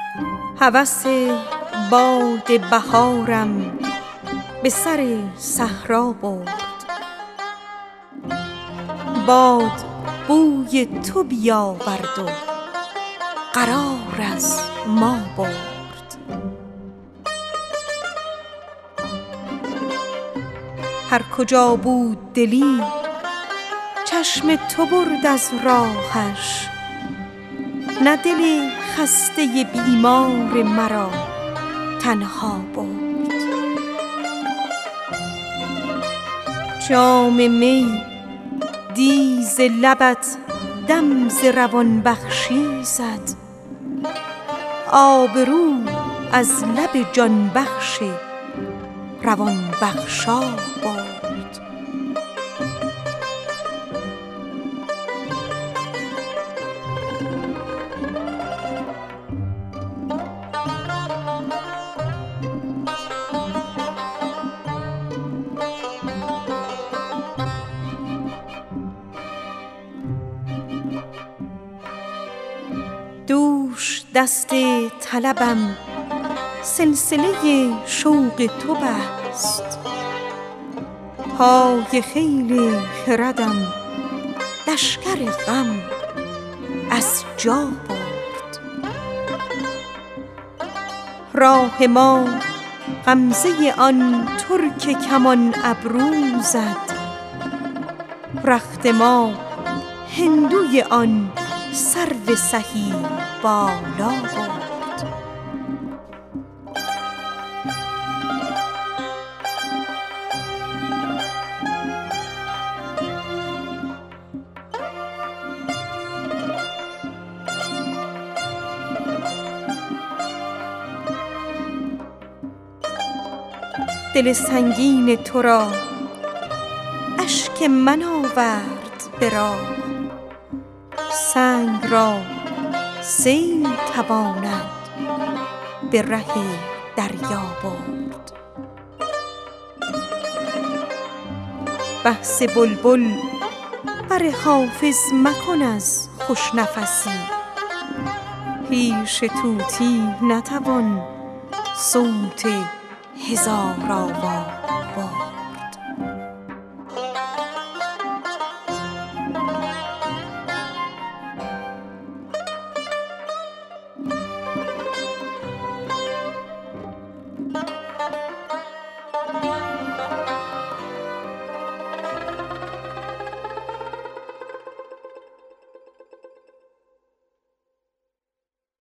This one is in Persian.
هوس باد بهارم به سر صحرا برد. باد بوی تو بیاورد و قرار از ما برد. هر کجا بود دلی چشم تو برد از راهش. نه دل خسته بیمار مرا تنها برد. جام می دی ز لبت دم ز روان بخشی زد. آبرو از لب جان بخش روان بخشا برد. دوش دست طلبم سلسله شوق تو بست. پای خیل خردم لشکر غم از جا برد. راه ما غمزه آن ترک کمان ابرو زد. رخت ما هندوی آن سرو سهی بالا برد. دل سنگین تو را اشک من آورد به راه. سنگ را سیل تواند به ره دریا برد. بحث بلبل بر حافظ مکن از خوش نفسی. پیش طوطی نتوان صوت هزار آواز